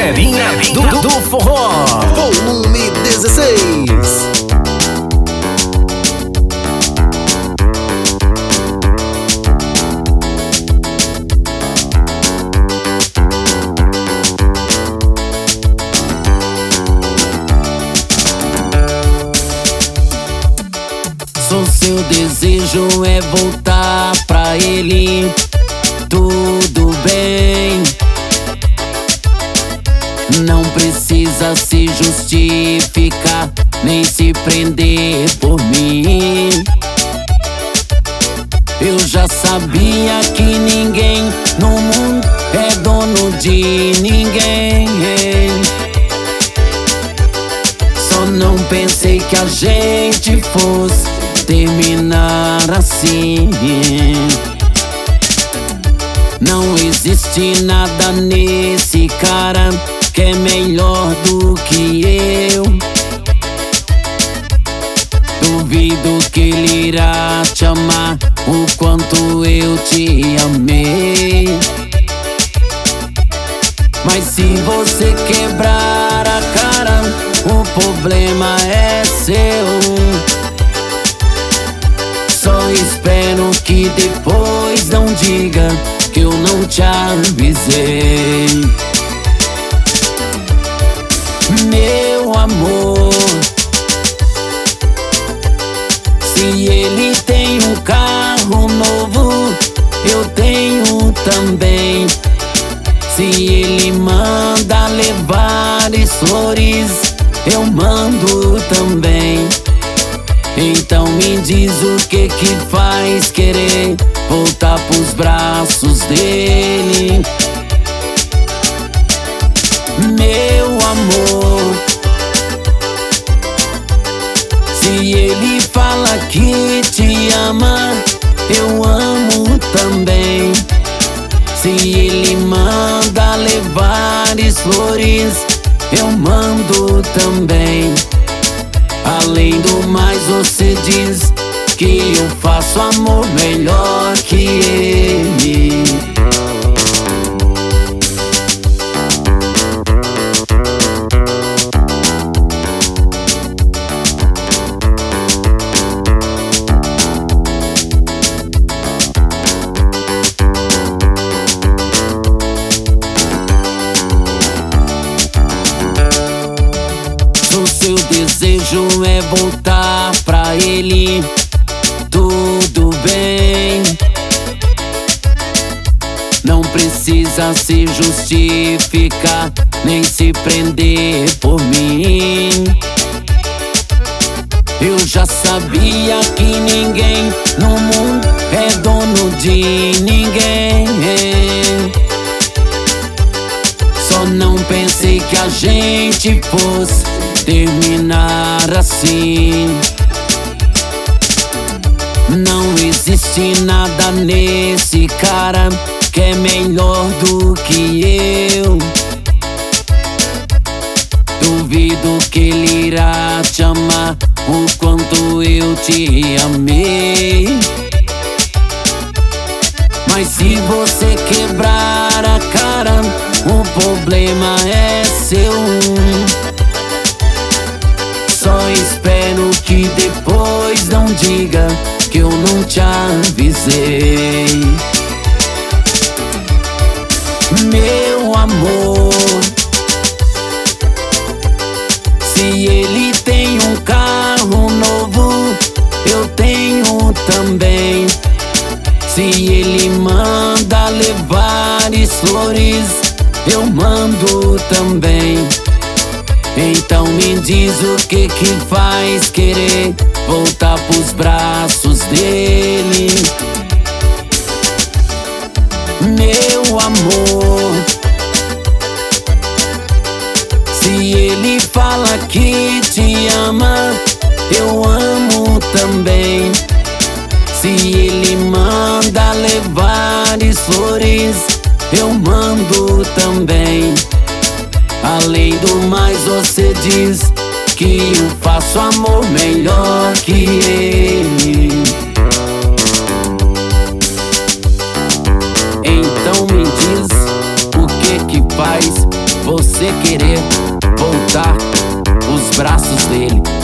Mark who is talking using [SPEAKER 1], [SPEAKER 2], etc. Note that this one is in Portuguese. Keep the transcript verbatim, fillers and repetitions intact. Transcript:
[SPEAKER 1] Ferinha do, do Forró,
[SPEAKER 2] volume dezesseis.
[SPEAKER 3] O seu desejo é voltar pra ele. Tudo bem, não precisa se justificar, nem se prender por mim. Eu já sabia que ninguém no mundo é dono de ninguém. Só não pensei que a gente fosse terminar assim. Não existe nada nesse cara que é melhor do que eu. Duvido que ele irá te amar o quanto eu te amei. Mas se você quebrar a cara, o problema é seu. Só espero que depois não diga que eu não te avisei. Meu amor, se ele tem um carro novo, eu tenho também. Se ele manda levar flores, eu mando também. Então me diz o que que faz querer voltar pros braços dele. Meu amor, se ele fala que te ama, eu amo também. Se ele manda levar flores, eu mando também. Além do mais, você diz que eu faço amor melhor que ele. O seu desejo é voltar pra ele. Tudo bem, não precisa se justificar, nem se prender por mim. Eu já sabia que ninguém no mundo é dono de ninguém. Só não pensei que a gente fosse terminar assim. Não existe nada nesse cara que é melhor do que eu. Duvido que ele irá te amar o quanto eu te amei. Mas se você quebrar a cara, o problema é seu. Só espero que depois não diga que eu não te avisei. Meu amor, se ele tem um carro novo, eu tenho também. Se ele manda levar flores, eu mando também. Então me diz o que que faz querer voltar pros braços dele. Meu amor, se ele fala que te ama, eu amo também. Se ele manda levar flores, eu mando também. Além do mais, você diz que eu faço amor melhor que ele. Então me diz o que que faz você você querer voltar os braços dele.